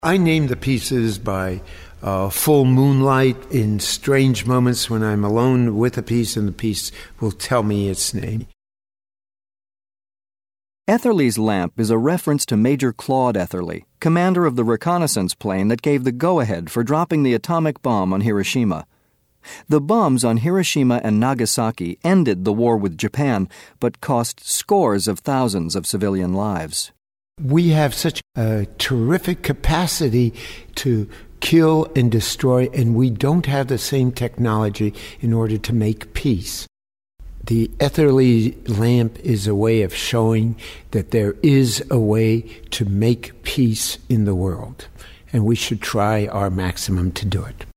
I name the pieces by full moonlight in strange moments when I'm alone with a piece and the piece will tell me its name. Etherly's lamp is a reference to Major Claude Etherly, commander of the reconnaissance plane that gave the go-ahead for dropping the atomic bomb on Hiroshima. The bombs on Hiroshima and Nagasaki ended the war with Japan, but cost scores of thousands of civilian lives. We have such a terrific capacity to kill and destroy, and we don't have the same technology in order to make peace. The Etherly lamp is a way of showing that there is a way to make peace in the world, and we should try our maximum to do it.